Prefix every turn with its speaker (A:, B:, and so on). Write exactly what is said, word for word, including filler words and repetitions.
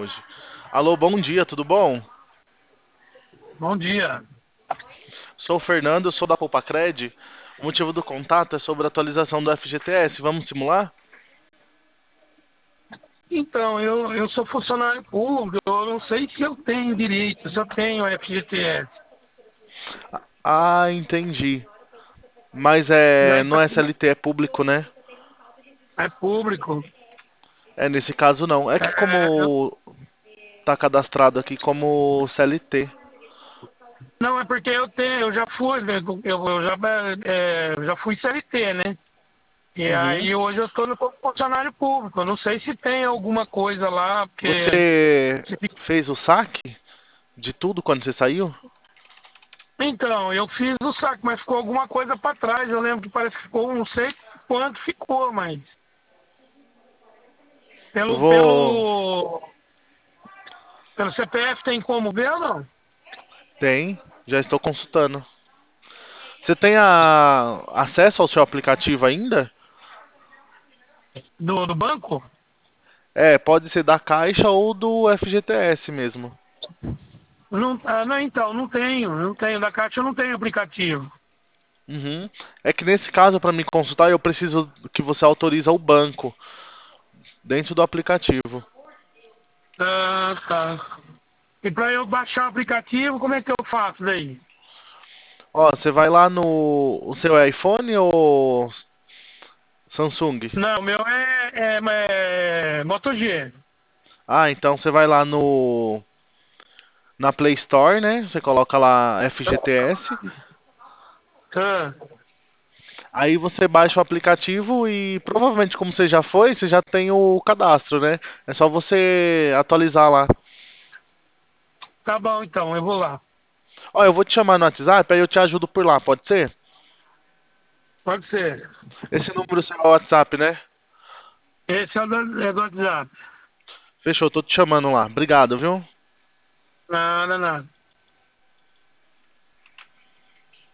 A: hoje. Alô, bom dia, tudo bom?
B: Bom dia.
A: Sou o Fernando, eu sou da Poupacred. O motivo do contato é sobre a atualização do F G T S. Vamos simular?
B: Então, eu, eu sou funcionário público, eu não sei se eu tenho direito, se eu tenho F G T S.
A: Ah, entendi. Mas é,
B: Daí,
A: não
B: pra-
A: é C L T, é público, né?
B: é público.
A: É, nesse caso não. É que
B: É,
A: como tá cadastrado aqui como C L T.
B: não, é porque eu tenho, eu já fui, né, eu, eu já, é, eu já fui C L T, né? E
A: Uhum.
B: aí hoje eu estou no funcionário público. Eu não sei se tem alguma coisa lá, porque
A: Você
B: se fica-
A: fez o saque de tudo quando você saiu?
B: então, eu fiz o saque, mas ficou alguma coisa para trás. Eu lembro que parece que ficou, não sei quanto ficou, mas
A: Eu
B: pelo,
A: vou.
B: pelo Pelo C P F tem como ver ou não?
A: Tem, já estou consultando. Você tem a... acesso ao seu aplicativo ainda?
B: Do, do banco?
A: É, pode ser da Caixa ou do F G T S mesmo.
B: Não, ah, não, então, não tenho. Não tenho. Da Caixa eu não tenho aplicativo.
A: Uhum. É que nesse caso, para me consultar, eu preciso que você autoriza o banco dentro do aplicativo.
B: Ah, tá. E para eu baixar o aplicativo, como é que eu faço daí?
A: Ó, você vai lá no o seu iPhone ou Samsung?
B: Não, o meu é, é, é Moto G.
A: Ah, então você vai lá no na Play Store, né? Você coloca lá F G T S.
B: Ah,
A: Aí você baixa o aplicativo e provavelmente como você já foi, você já tem o cadastro, né? É só você atualizar lá.
B: tá bom, então, eu vou lá.
A: Ó, eu vou te chamar no WhatsApp, aí eu te ajudo por lá, pode ser?
B: Pode ser.
A: Esse número seu é o WhatsApp, né?
B: Esse é o do, é do WhatsApp.
A: Fechou, tô te chamando lá. Obrigado, viu?
B: Nada, nada.